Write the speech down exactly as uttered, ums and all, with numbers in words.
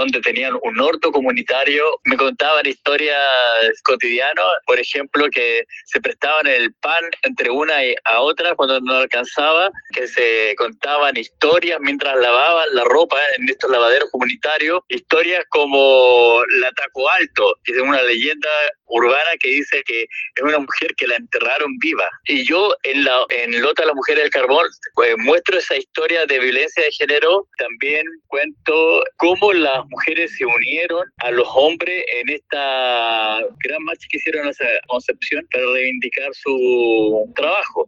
donde tenían un orto comunitario. Me contaban historias cotidianas, por ejemplo, que se prestaban el pan entre una y a otra cuando no alcanzaba, que se contaban historias mientras lavaban la ropa en estos lavaderos comunitarios, historias como la Taco Alto, que es una leyenda urbana que dice que es una mujer que la enterraron viva. Y yo en la en Lota, la mujer del carbón, pues, muestro esa historia de violencia de género. También cuento cómo las mujeres se unieron a los hombres en esta gran marcha que hicieron hacia Concepción para reivindicar su trabajo.